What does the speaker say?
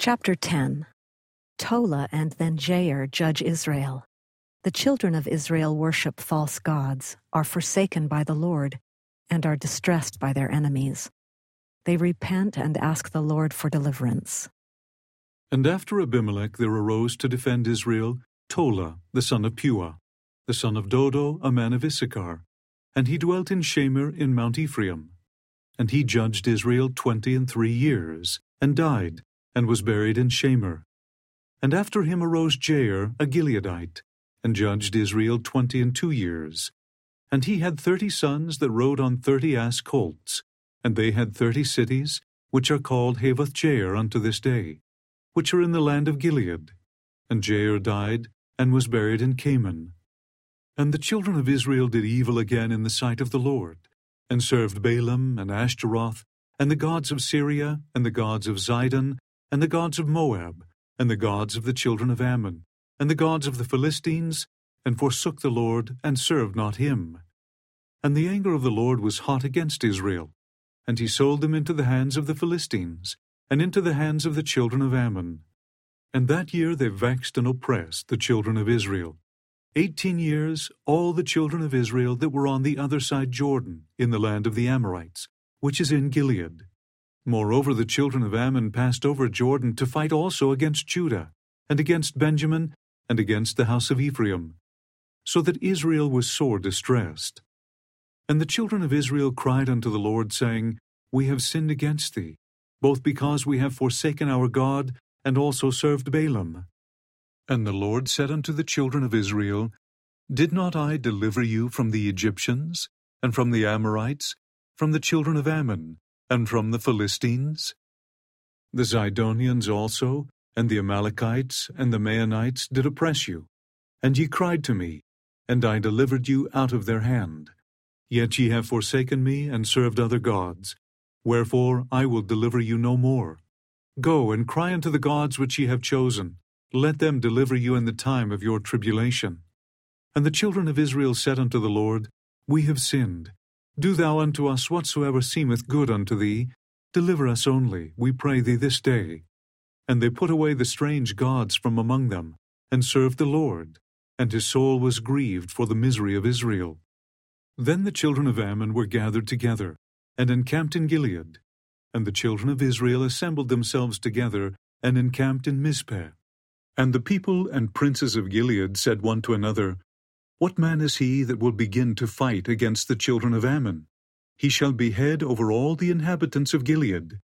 Chapter 10. Tola and then Jair judge Israel. The children of Israel worship false gods, are forsaken by the Lord, and are distressed by their enemies. They repent and ask the Lord for deliverance. And after Abimelech there arose to defend Israel Tola, the son of Puah, the son of Dodo, a man of Issachar, and he dwelt in Shamir in Mount Ephraim. And he judged Israel 23 years, and died, and was buried in Shamir. And after him arose Jair, a Gileadite, and judged Israel 22 years. And he had 30 sons that rode on 30 ass colts, and they had 30 cities, which are called Havoth Jair unto this day, which are in the land of Gilead. And Jair died, and was buried in Canaan. And the children of Israel did evil again in the sight of the Lord, and served Balaam and Ashtaroth, and the gods of Syria, and the gods of Zidon, and the gods of Moab, and the gods of the children of Ammon, and the gods of the Philistines, and forsook the Lord, and served not him. And the anger of the Lord was hot against Israel, and he sold them into the hands of the Philistines, and into the hands of the children of Ammon. And that year they vexed and oppressed the children of Israel. 18 years all the children of Israel that were on the other side Jordan, in the land of the Amorites, which is in Gilead. Moreover, the children of Ammon passed over Jordan to fight also against Judah, and against Benjamin, and against the house of Ephraim, so that Israel was sore distressed. And the children of Israel cried unto the Lord, saying, We have sinned against thee, both because we have forsaken our God, and also served Balaam. And the Lord said unto the children of Israel, Did not I deliver you from the Egyptians, and from the Amorites, from the children of Ammon, and from the Philistines? The Zidonians also, and the Amalekites, and the Maonites did oppress you. And ye cried to me, and I delivered you out of their hand. Yet ye have forsaken me, and served other gods. Wherefore I will deliver you no more. Go and cry unto the gods which ye have chosen. Let them deliver you in the time of your tribulation. And the children of Israel said unto the Lord, We have sinned. Do thou unto us whatsoever seemeth good unto thee. Deliver us only, we pray thee, this day. And they put away the strange gods from among them, and served the Lord. And his soul was grieved for the misery of Israel. Then the children of Ammon were gathered together, and encamped in Gilead. And the children of Israel assembled themselves together, and encamped in Mizpeh. And the people and princes of Gilead said one to another, What man is he that will begin to fight against the children of Ammon? He shall be head over all the inhabitants of Gilead.